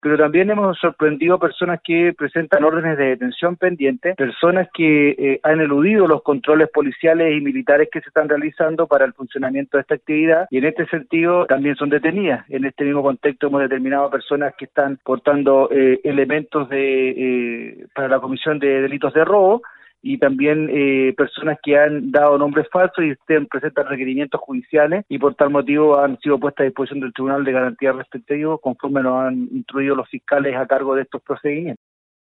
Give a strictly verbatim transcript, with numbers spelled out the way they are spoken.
pero también hemos sorprendido personas que presentan órdenes de detención pendientes, personas que eh, han eludido los controles policiales y militares que se están realizando para el funcionamiento de esta actividad, y en este sentido también son detenidas. En este mismo contexto hemos determinado personas que están portando eh, elementos de eh, para la comisión de delitos de robo, y también eh, personas que han dado nombres falsos y estén, presentan requerimientos judiciales y por tal motivo han sido puestas a disposición del Tribunal de Garantía Restrictivo conforme nos han instruido los fiscales a cargo de estos procedimientos.